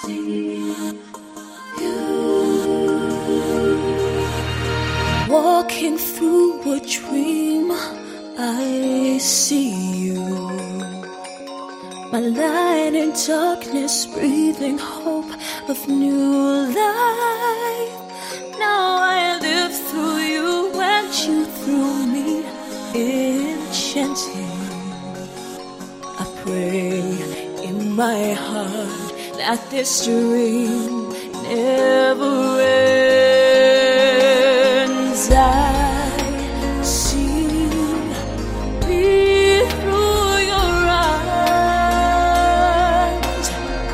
Walking through a dream, I see you. My light in darkness, breathing hope of new life. Now I live through you and you through me, enchanting. I pray in my heart that this dream never ends. I see me through your eyes,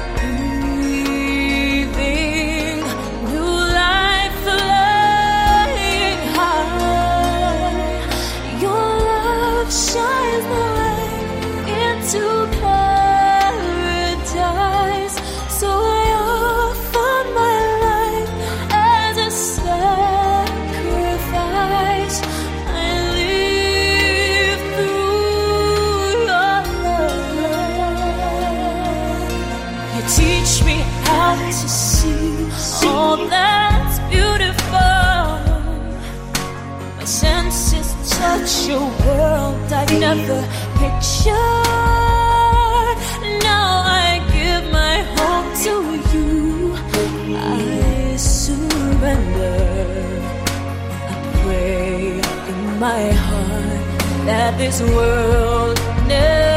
breathing new life, flying high. Your love shines the way into paradise. So I offer my life as a sacrifice. I live through your love. You teach me how to see all that's beautiful. My senses touch your world I never pictured. Now I give my heart to you. I surrender. I pray in my heart that this world never